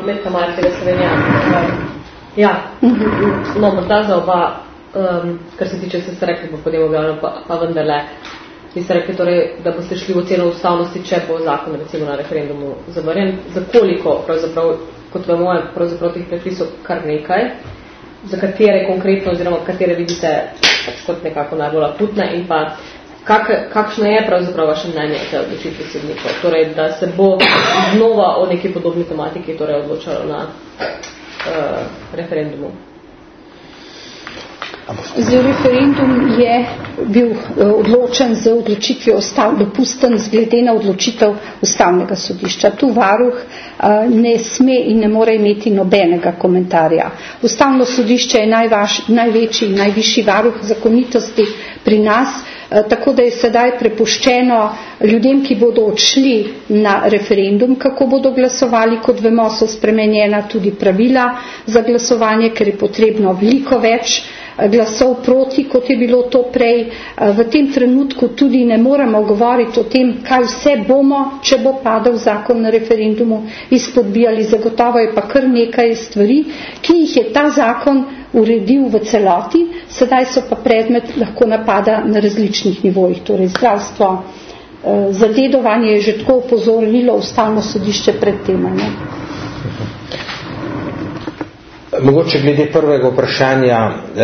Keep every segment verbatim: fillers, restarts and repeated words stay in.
Metka Martega Slovenija. Ja, no, morda za oba, um, kar se tiče, se ste rekli, pa potem objavljeno, pa, pa vendarle, vi ste rekli, torej, da boste šli v oceno ustavnosti, če bo zakon recimo na referendumu zavrnjen. Za koliko, pravzaprav, kot vemo, je pravzaprav teh predpisov kar nekaj, za katere konkretno, oziroma katere vidite kot nekako najbolj akutne in pa kak, kakšno je pravzaprav vaše mnenje te odločitve sodnikov? Torej, da se bo znova o neki podobni tematiki torej odločalo na uh, referendumu. Zdaj, referendum je bil odločen z odločitvijo ustav, dopusten zglede na odločitev ustavnega sodišča. Tu varuh ne sme in ne more imeti nobenega komentarja. Ustavno sodišče je najvaš, največji in najvišji varuh zakonitosti pri nas, tako da je sedaj prepuščeno ljudem, ki bodo odšli na referendum, kako bodo glasovali. Kot vemo, so spremenjena tudi pravila za glasovanje, ker je potrebno veliko več glasov proti, kot je bilo to prej. V tem trenutku tudi ne moremo govoriti o tem, kaj vse bomo, če bo padel zakon na referendumu, izpodbijali. Zagotovo je pa kar nekaj stvari, ki jih je ta zakon uredil v celoti, sedaj so pa predmet lahko napada na različnih nivojih, torej zdravstvo, zadedovanje je že tako upozorilo ustavno sodišče pred tem. Ne? Mogoče glede prvega vprašanja,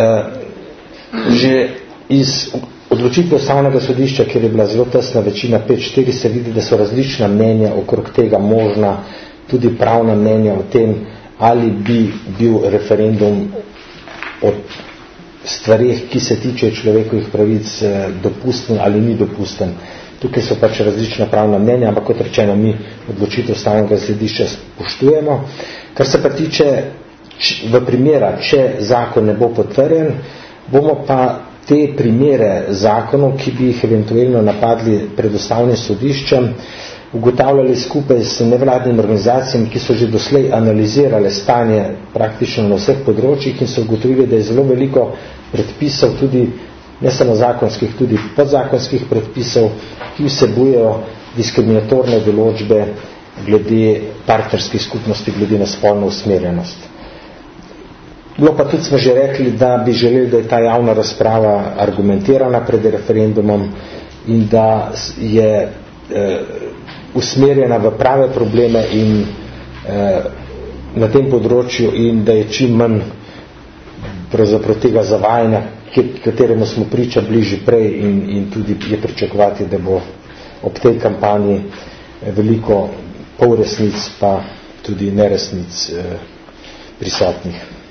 že iz odločitve ustavnega sodišča, kjer je bila zelo tesna večina pet štiri, se vidi, da so različna mnenja okrog tega možna, tudi pravna mnenja o tem, ali bi bil referendum o stvarih, ki se tiče človekovih pravic, dopusten ali ni dopusten. Tukaj so pač različna pravna mnenja, ampak kot rečeno, mi odločitev ustavnega sodišča spoštujemo. Kar se pa tiče v primera, če zakon ne bo potrjen, bomo pa te primere zakonov, ki bi jih eventualno napadli pred ustavnim sodiščem, ugotavljali skupaj s nevladnimi organizacijami, ki so že doslej analizirale stanje praktično na vseh področjih in so ugotovili, da je zelo veliko predpisov, tudi ne samo zakonskih, tudi podzakonskih predpisov, ki vsebujejo diskriminatorne določbe glede partnerskih skupnosti, glede na spolno usmerjenost. Bilo pa tudi smo že rekli, da bi želeli, da je ta javna razprava argumentirana pred referendumom in da je eh, usmerjena v prave probleme in eh, na tem področju in da je čim manj pravzaprav tega zavajanja, kateremu smo priča bližje prej in, in tudi je pričakovati, da bo ob tej kampanji veliko polresnic pa tudi neresnic eh, prisotnih.